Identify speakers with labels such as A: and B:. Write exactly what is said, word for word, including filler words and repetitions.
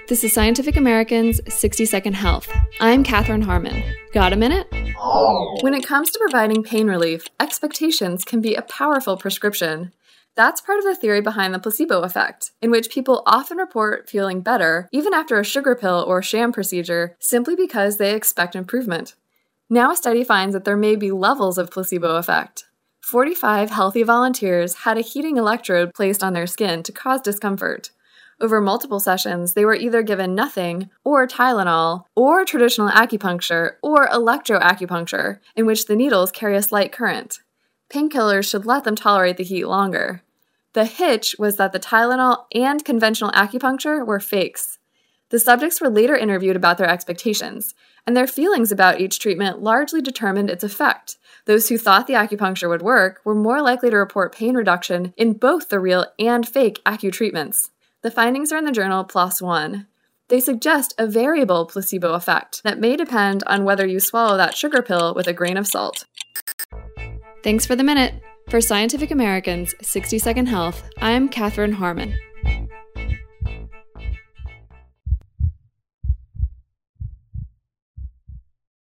A: This is Scientific American's sixty second Health. I'm Katherine Harmon. Got a minute? When it comes to providing pain relief, expectations can be a powerful prescription. That's part of the theory behind the placebo effect, in which people often report feeling better even after a sugar pill or sham procedure simply because they expect improvement. Now a study finds that there may be levels of placebo effect. forty-five healthy volunteers had a heating electrode placed on their skin to cause discomfort. Over multiple sessions, they were either given nothing, or Tylenol, or traditional acupuncture, or electroacupuncture, in which the needles carry a slight current. Painkillers should let them tolerate the heat longer. The hitch was that the Tylenol and conventional acupuncture were fakes. The subjects were later interviewed about their expectations, and their feelings about each treatment largely determined its effect. Those who thought the acupuncture would work were more likely to report pain reduction in both the real and fake acu-treatments. The findings are in the journal PLOS One. They suggest a variable placebo effect that may depend on whether you swallow that sugar pill with a grain of salt. Thanks for the minute. For Scientific American's sixty second Health, I'm Katherine Harmon.